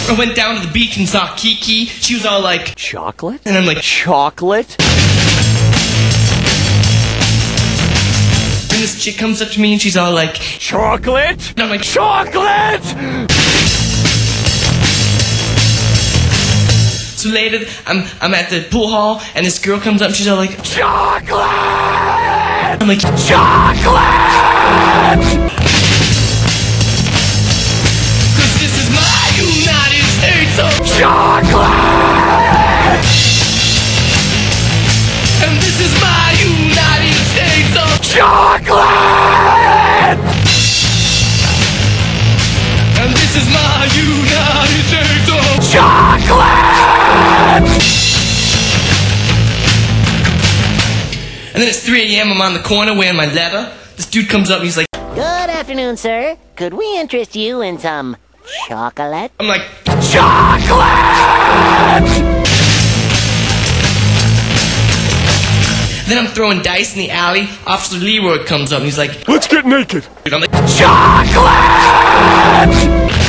I went down to the beach and saw Kiki. She was all like, chocolate? And I'm like, chocolate? And this chick comes up to me and she's all like, chocolate? And I'm like, chocolate! So later, I'm at the pool hall, and this girl comes up, and she's all like, chocolate! I'm like, chocolate! Cause this is my United States of chocolate! And this is my United States of chocolate! And this is my United States of chocolate! And then it's 3 a.m. I'm on the corner wearing my leather. This dude comes up and he's like, good afternoon, sir. Could we interest you in some chocolate? I'm like, chocolate! Then I'm throwing dice in the alley. Officer Leroy comes up and he's like, let's get naked. I'm like, chocolate!